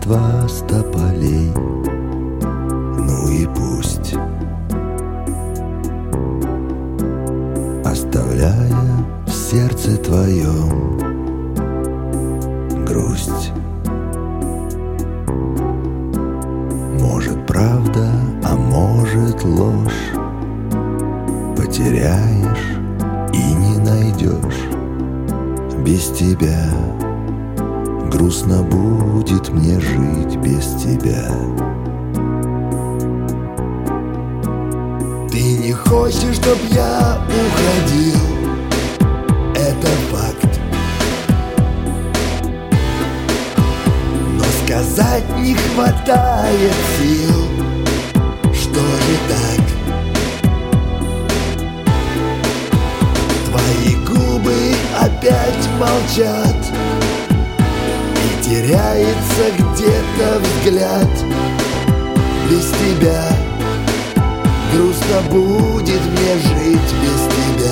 битва с тополей. Ну и пусть, оставляя в сердце твоем грусть. Может правда, а может ложь, потеряешь и не найдешь. Без тебя грустно будет мне жить без тебя. Ты не хочешь, чтоб я уходил, это факт. Но сказать не хватает сил, что же так? Твои губы опять молчат, и теряется где-то взгляд. Без тебя грустно будет мне жить без тебя.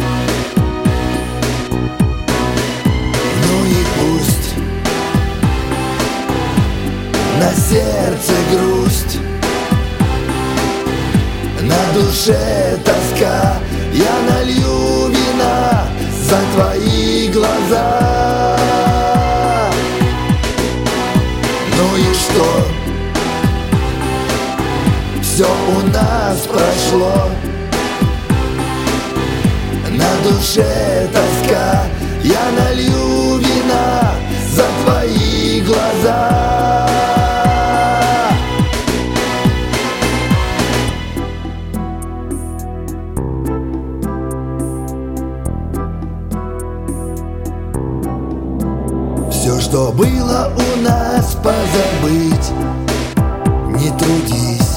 Ну и пусть на сердце грусть, на душе тоска. Я налью вина за твои глаза. Ну и что? Все у нас прошло, на душе тоска. Я налью вина за твои глаза. Все, что было у нас, позабыть, не трудись.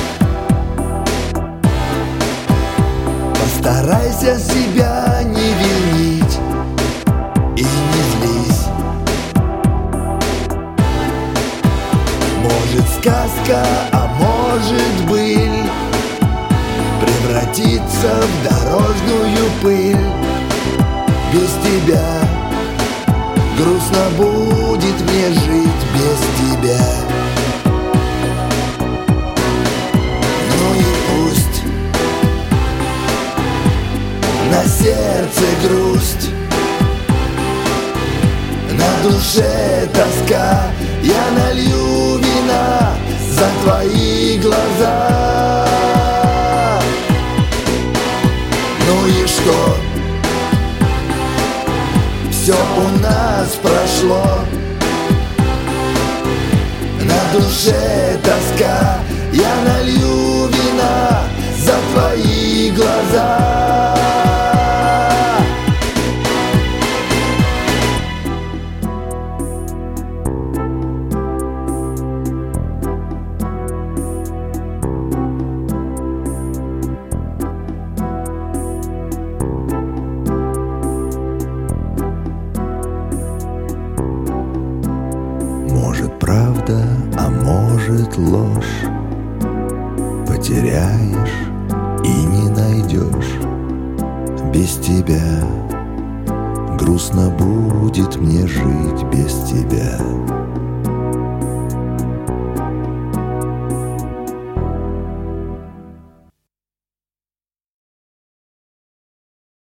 Постарайся себя не винить и не злись. Может сказка, а может быль превратится в дорожную пыль. Без тебя грустно будет мне жить без тебя. Ну и пусть на сердце грусть, на душе тоска. Я налью вина за твои глаза. Ну и что? Все у нас прошло, на душе тоска. Я налью вина за твои глаза. Может правда, а может ложь, потеряешь и не найдешь. Без тебя грустно будет мне жить